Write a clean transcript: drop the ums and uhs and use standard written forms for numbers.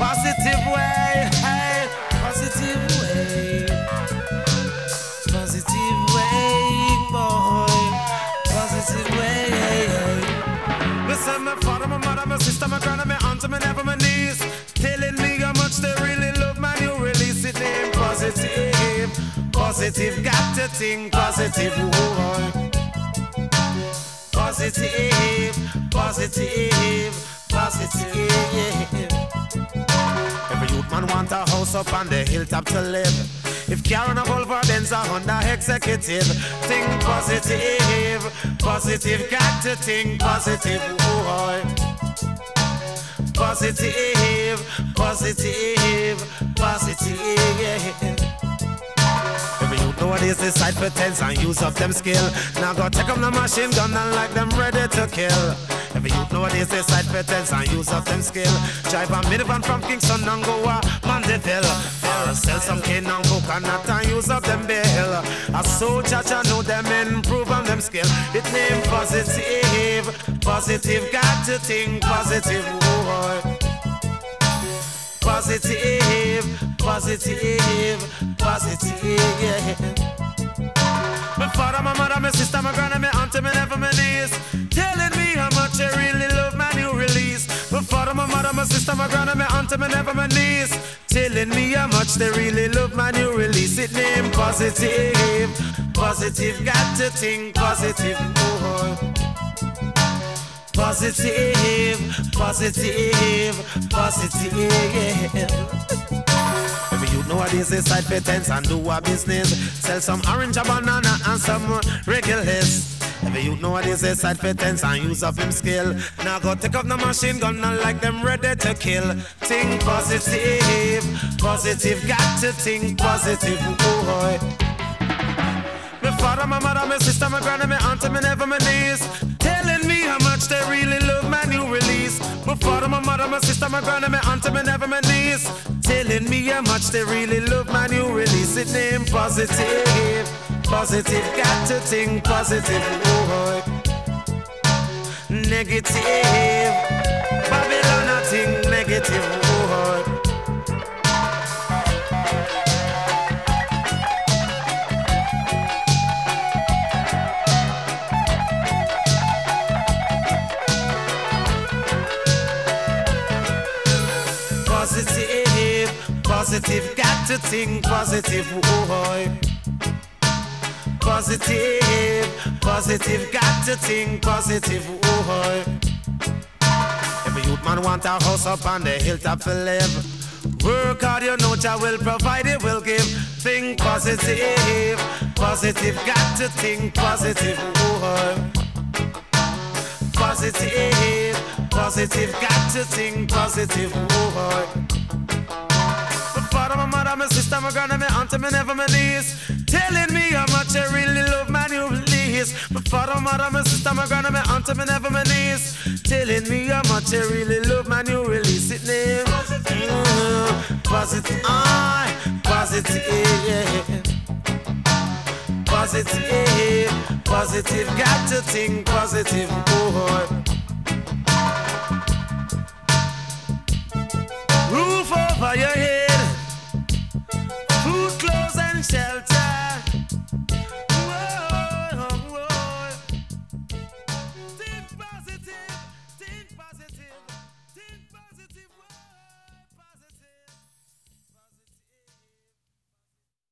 positive way, hey, positive way, positive way, boy, positive way, hey, hey. Listen, my father, my mother, my sister, my grandma, my aunt, my nephew, my niece, telling me how much they really love my new release. It name positive, positive, got to think positive, boy. Positive, positive, positive. Every youth man want a house up on the hilltop to live. If car on a Volvo, Benz a Honda executive. Think positive, positive, got to think positive, boy. Positive, positive, positive. Every youth nowadays decide for tens and use up them skill. Now go take up the machine gun and like them ready to kill. Every youth nowadays decide for tens and use up them skill. Drive a minivan from Kingston and go a Mandeville. Or sell some cane and coconut and use up them bill. A soldier know them improve on them skill. It name positive, positive, got to think positive, boy. Positive, positive, positive, yeah. My father, my mother, my sister, my grandma, my auntie, my nephew, my niece, telling me how much I really love my new release. My father, my mother, my sister, my grandma, my auntie, my nephew, my niece, telling me how much they really love my new release. It name positive, positive, got to think positive, boy. Positive, positive, positive. Every youth nowadays decide for tents and do a business. Sell some orange, a banana and some regulars. Every youth nowadays decide for tents and use up them skill. Now go take up the machine gun and like them ready to kill. Think positive, positive, got to think positive, boy. My father, my mother, my sister, my grandma, my auntie, my nephew, my niece, telling me how much they really love my new release. My father, my mother, my sister, my grandma, my auntie, my nephew, my niece, telling me how much they really love my new release. It name positive, positive, got to think positive, boy. Negative, Babylon, I think negative, boy. Positive, positive, got to think positive, boy. Positive, positive, got to think positive, boy. Every youth man want a house up on the hilltop to live. Work hard, you know Jah will provide, it will give. Think positive, positive, got to think positive, boy. Positive, positive, got to think positive, boy. My father, my mother, my sister, my grandma, my auntie, my nephew, my niece, telling me how much I really love my new release. My father, my mother, my sister, my grandma, my auntie, my nephew, my niece, telling me how much I really love my new release. It name positive, positive, yeah. Positive, positive, got to think positive, boy.